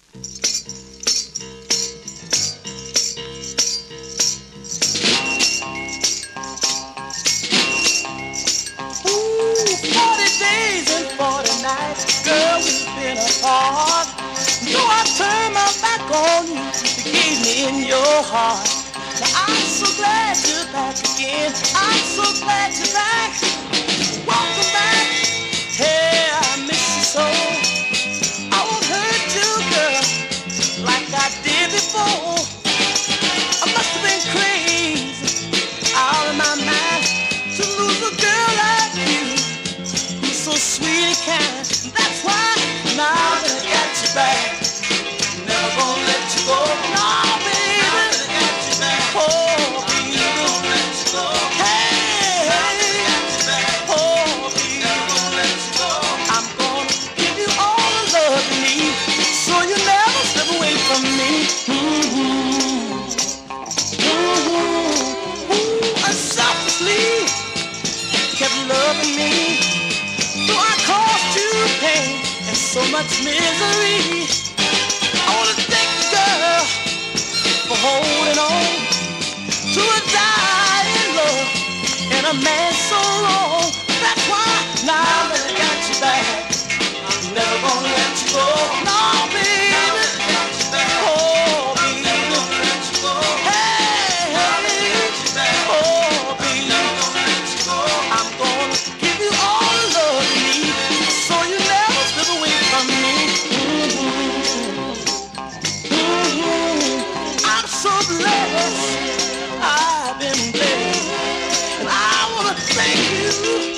Ooh, 40 days and 40 nights, girl, we've been apart. Though I turned my back on you, you gave me in your heart. Now I'm so glad you're back again. I'm so glad you're back. Welcome back. Hey, I miss you so. I won't hurt you, girl, like I did before. I must have been crazy, out of my mind, to lose a girl like you, who's so sweet and kind. That's why now that I got you back, never gonna let you go. No, baby, now that I got you back, oh, baby, never gonna let you go. Hey, now that I got you back, oh, baby, never gonna let you go. I'm gonna give you all the love you need, so you never slip away from me. Unselfishly kept loving me, though I caused you pain and so much misery. I wanna thank you, girl, for holding on to a dying love and a man so wrong. That's why now that I got you back, I'm never gonna let you go. No, baby, now that I got you back, oh, baby, never gonna let you go. Hey, now that I got you back, oh, baby, never gonna let you go. I'm gonna give you all the love you need, so you never slip away from me. I'm so blessed, I've been blessed, and I wanna thank you.